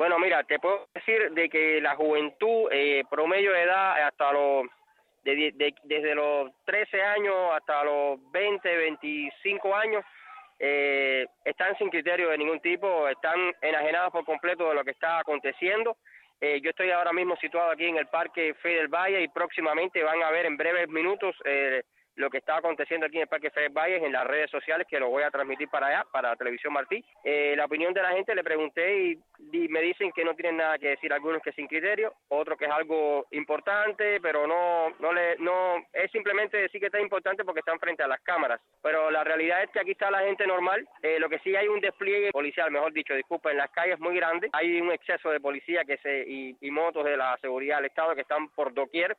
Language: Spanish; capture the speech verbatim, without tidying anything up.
Bueno, mira, te puedo decir de que la juventud, eh, promedio de edad hasta los, de, de- de- desde los trece años hasta los veinte, veinticinco años, eh, están sin criterio de ningún tipo, están enajenados por completo de lo que está aconteciendo. Eh, yo estoy ahora mismo situado aquí en el Parque Fe del Valle y próximamente van a ver en breves minutos eh, lo que está aconteciendo aquí en el Parque Fe del Valle en las redes sociales, que lo voy a transmitir para allá, para Televisión Martí. Eh, la opinión de la gente, le pregunté y, y me dicen que no tienen nada que decir, algunos que sin criterio, otros que es algo importante, pero no, no le, no, es simplemente decir que está importante porque están frente a las cámaras. Pero la realidad es que aquí está la gente normal, eh, lo que sí hay un despliegue policial, mejor dicho, disculpa, en las calles muy grande, hay un exceso de policía que se y, y motos de la seguridad del Estado que están por doquier,